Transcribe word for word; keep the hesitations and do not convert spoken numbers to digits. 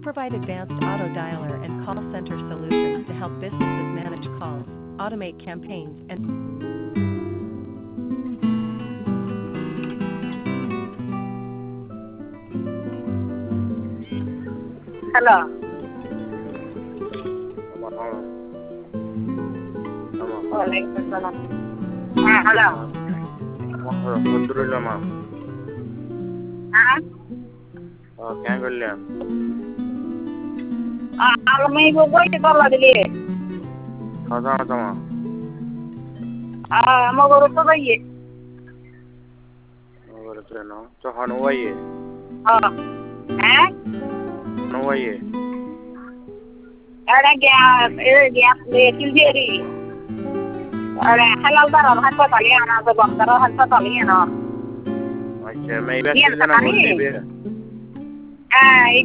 provide advanced auto dialer and call center solutions to help businesses manage calls, automate campaigns, and Hello. Waalaikumsalam. Ah, hello. Alhamdulillah ma'am. Ah, Uh, क्या कर लिया? ah, kalau mau ibu gue itu kalau lagi. खाता आता ma'am. Ah, mau guru tuh lagi. अगर तो ना तो हाँ हुआ ये Oh. Eh? हुआ ये Ada gap, eh gap di sendiri. Ada halal darah hospital ya, na तो बंद करो hospital ya ना. अच्छा मैं इधर Iya, से ना sekali. बोल दे बे Ah,